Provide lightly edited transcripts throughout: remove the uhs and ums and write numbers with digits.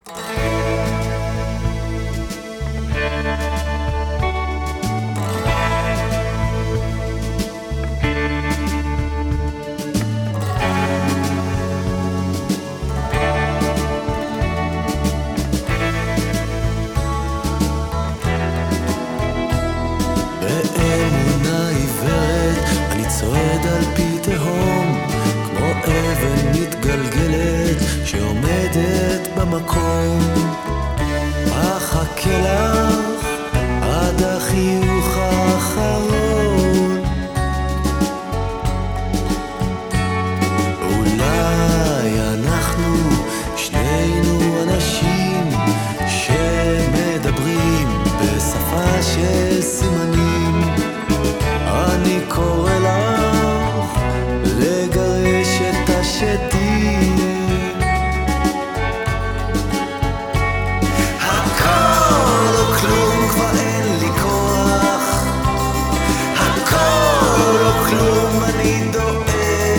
באמונה עיוורת אני צועד על פי תהום, כמו אבן מתגלגלת שעומדת במקום. אחכה לך עד החיוך האחרון, אולי אנחנו שנינו אנשים שמדברים בשפה של סימנים. אני קורא לך לגרש את השדים, הכל או כלום, כבר אין לי כוח, הכל או כלום, אני דועך,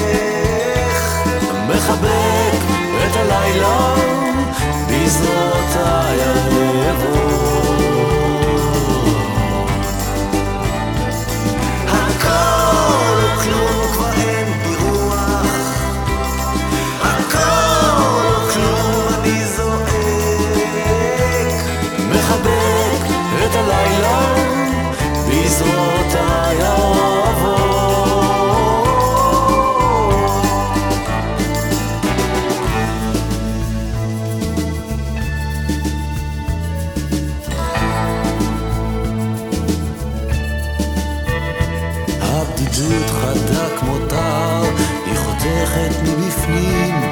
מחבק את הלילה בזרועותיי הערבות. את הלילה בזרועותיי האהובות. הבדידות חדה כמו תער, היא חותכת מבפנים,